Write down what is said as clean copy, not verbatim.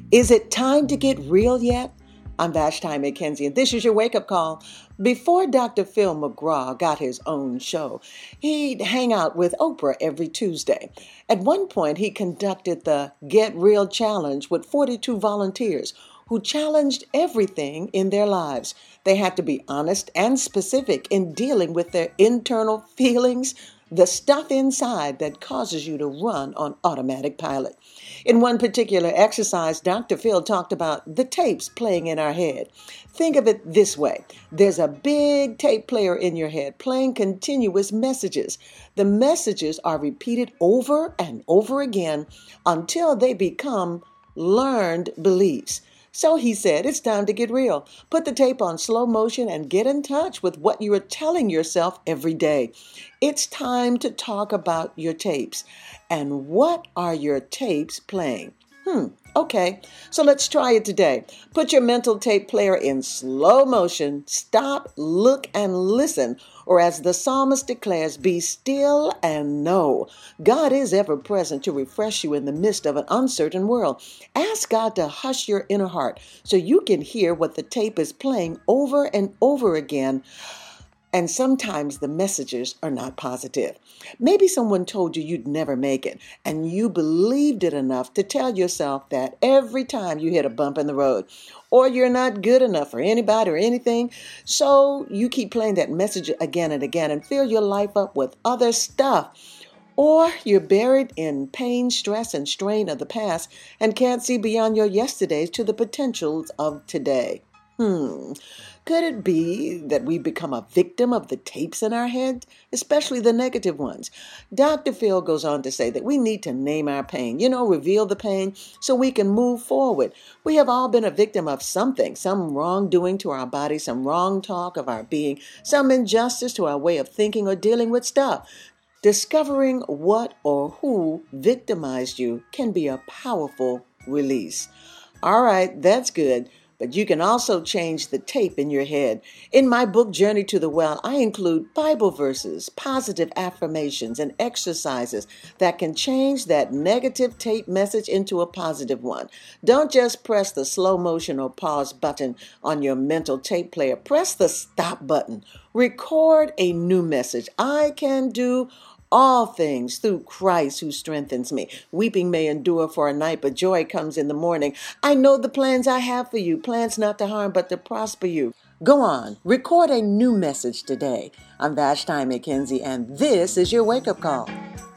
Is it time to get real yet? I'm Vashti McKenzie, and this is your wake-up call. Before Dr. Phil McGraw got his own show, he'd hang out with Oprah every Tuesday. At one point, he conducted the Get Real Challenge with 42 volunteers who challenged everything in their lives. They had to be honest and specific in dealing with their internal feelings, the stuff inside that causes you to run on automatic pilot. In one particular exercise, Dr. Phil talked about the tapes playing in our head. Think of it this way. There's a big tape player in your head playing continuous messages. The messages are repeated over and over again until they become learned beliefs. So he said, it's time to get real. Put the tape on slow motion and get in touch with what you are telling yourself every day. It's time to talk about your tapes. And what are your tapes playing? Okay, so let's try it today. Put your mental tape player in slow motion. Stop, look, and listen. Or as the psalmist declares, be still and know. God is ever present to refresh you in the midst of an uncertain world. Ask God to hush your inner heart so you can hear what the tape is playing over and over again. And sometimes the messages are not positive. Maybe someone told you you'd never make it, and you believed it enough to tell yourself that every time you hit a bump in the road, or you're not good enough for anybody or anything. So you keep playing that message again and again and fill your life up with other stuff. Or you're buried in pain, stress, and strain of the past and can't see beyond your yesterdays to the potentials of today. Could it be that we become a victim of the tapes in our head, especially the negative ones? Dr. Phil goes on to say that we need to name our pain, reveal the pain so we can move forward. We have all been a victim of something, some wrongdoing to our body, some wrong talk of our being, some injustice to our way of thinking or dealing with stuff. Discovering what or who victimized you can be a powerful release. All right, that's good. But you can also change the tape in your head. In my book, Journey to the Well, I include Bible verses, positive affirmations, and exercises that can change that negative tape message into a positive one. Don't just press the slow motion or pause button on your mental tape player. Press the stop button. Record a new message. I can do all things through Christ who strengthens me. Weeping may endure for a night, but joy comes in the morning. I know the plans I have for you, plans not to harm, but to prosper you. Go on, record a new message today. I'm Vashti McKenzie, and this is your wake-up call.